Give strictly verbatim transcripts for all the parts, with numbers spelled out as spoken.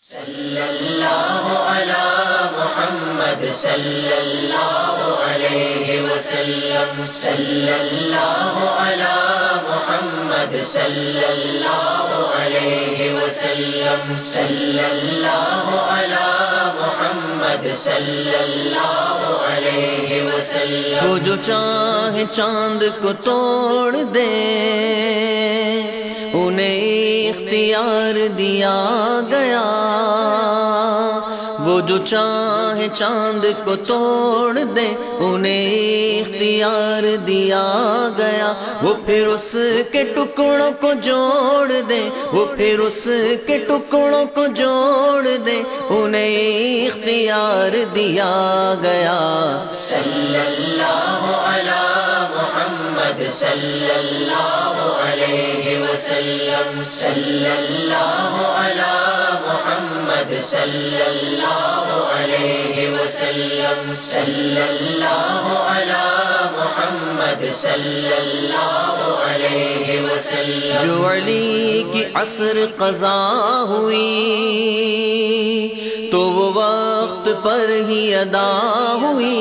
صلی اللہ علی محمد صلی اللہ علیہ وسلم صلی اللہ علی محمد صلی اللہ علیہ وسلم صلی اللہ علی محمد صلی اللہ علیہ وسلم۔ وہ جو چاہے چاند کو توڑ دے انہیں اختیار دیا گیا، وہ جو چاہے چاند کو توڑ دے انہیں اختیار دیا گیا، وہ پھر اس کے ٹکڑوں کو جوڑ دے، وہ پھر اس کے ٹکڑوں کو جوڑ دے انہیں اختیار دیا گیا۔ صلی اللہ علی محمد صلی اللہ علیہ وسلم صلی اللہ علی محمد صلی اللہ علیہ وسلم صلی اللہ علی محمد صلی اللہ علیہ وسلم۔ جو علی کی عصر قضا ہوئی تو وہ وقت پر ہی ادا ہوئی،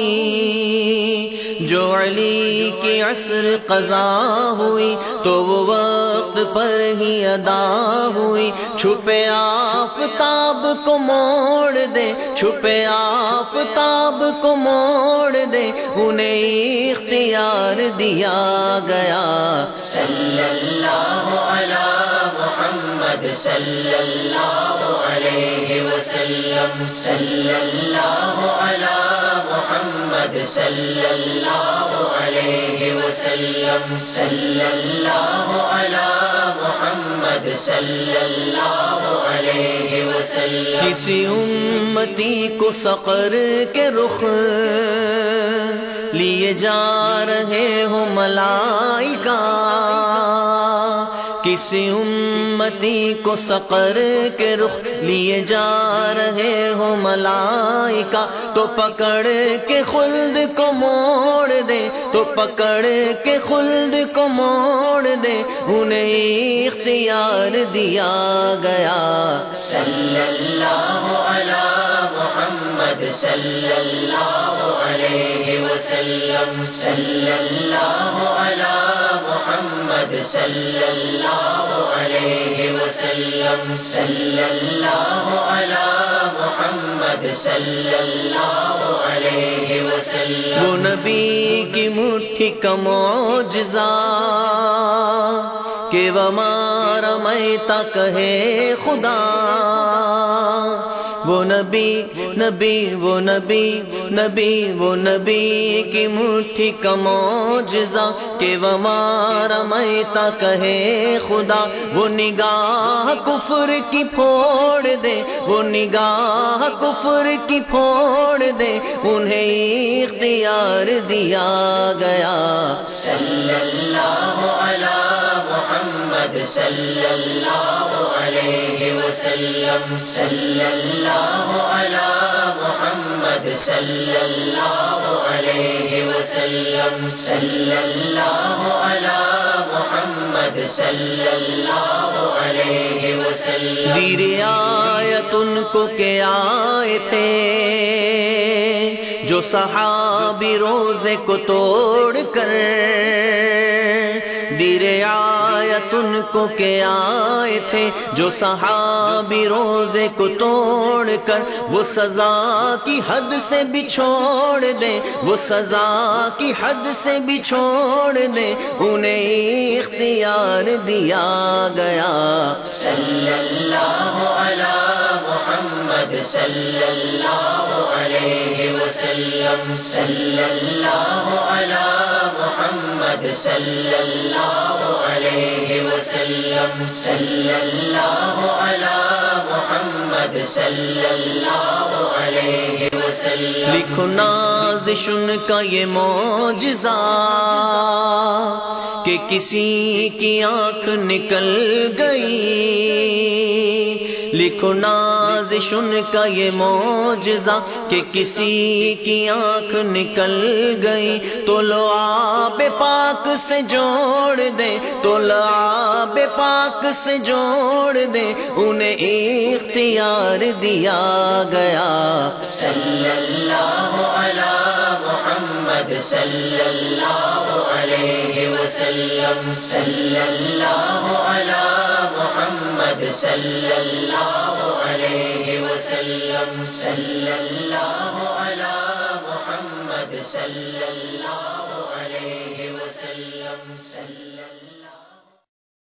جو علی کی عصر قضا ہوئی تو وہ وقت پر ہی ادا ہوئی، چھپے آفتاب کو موڑ دے، چھپے آفتاب کو موڑ دے انہیں اختیار دیا گیا۔ صلی اللہ علی محمد صلی اللہ علیہ وسلم صلی اللہ علی محمد صلی اللہ علیہ وسلم صلی اللہ علی محمد صلی اللہ علیہ وسلم۔ کسی امتی کو سقر کے رخ لیے جا رہے ہو ملائکہ، کسی امتی کو سقر کے رخ لیے جا رہے ہو ملائکہ، تو پکڑ کے خلد کو موڑ دے، تو پکڑ کے خلد کو موڑ دے انہیں اختیار دیا گیا۔ صلی اللہ علی محمد صلی اللہ علیہ وسلم صلی اللہ علی محمد صلی اللہ علیہ وسلم صلی اللہ علی محمد صلی اللہ علیہ وسلم۔ وہ نبی کی مٹھی کا معجزہ کہ وما رمیت کہے خدا، وہ نبی نبی وہ نبی نبی وہ نبی کی مٹھی کا معجزہ کہ وما رمیت کہے خدا، وہ نگاہ کفر کی پھوڑ دے، وہ نگاہ کفر کی پھوڑ دے انہیں اختیار دیا گیا۔ صلی اللہ علی محمد صلی اللہ علیہ وسلم صلی اللہ علی محمد صلی اللہ علیہ وسلم صلی اللہ علی محمد صلی اللہ علیہ وسلم۔ دیر آیت ان کو کہ آئے تھے جو صحابی روزے کو توڑ کر، دیر آیت ان کو کہ آئے تھے جو صحابی روزے کو توڑ کر، وہ سزا کی حد سے بھی چھوڑ دے، وہ سزا کی حد سے بھی چھوڑ دے انہیں اختیار دیا گیا۔ صلی اللہ علی محمد صلی اللہ علیہ وسلم صلی اللہ علی محمد صلی اللہ علیہ وسلم صلی اللہ علی محمد صلی اللہ علیہ وسلم۔ لکھو نازش ان کا یہ معجزہ کہ کسی کی آنکھ نکل گئی، لکھو نازش ان کا یہ معجزہ کہ کسی کی آنکھ نکل گئی تو لو آب پاک سے جوڑ دے، تو لو آب پاک سے جوڑ دے، انہیں اختیار دیا گیا۔ صلی اللہ علی محمد صلی اللہ علیہ وسلم، صلی اللہ علی محمد صلی اللہ علیہ وسلم، صلی اللہ علی محمد صلی اللہ علیہ وسلم۔